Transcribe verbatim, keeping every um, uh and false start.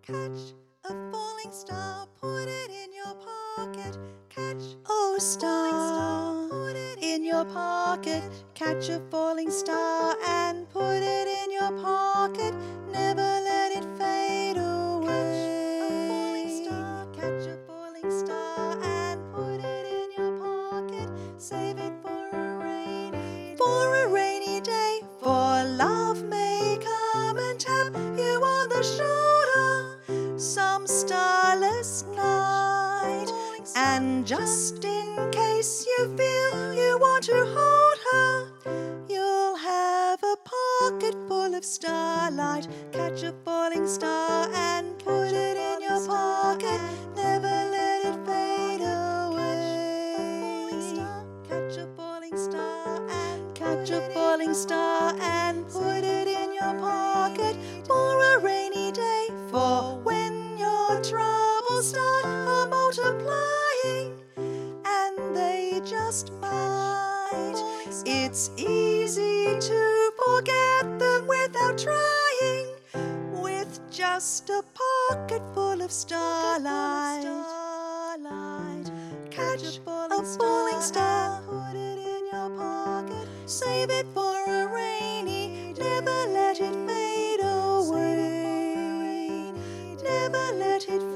Catch a falling star, put it in your pocket. Catch a star, put it in your pocket. Catch a falling star and put it in your pocket. Never let it fade away. Catch a falling star and put it in your pocket. Save it for a rainy, for a rainy day. For love may come and tap you on the shoulder some starless night, and just in case you feel you want to hold her, you'll have a pocket full of starlight. Catch a falling star and put it in your pocket. Never let it fade away. Catch a falling star and catch a falling star and put it in your pocket for a rainy day. For when your troubles start a multiplying, and they just might, it's easy to forget them without trying, with just a pocket full of starlight. Catch a falling star, put it in your pocket. Save it for a rainy, never let it fade away. Never let it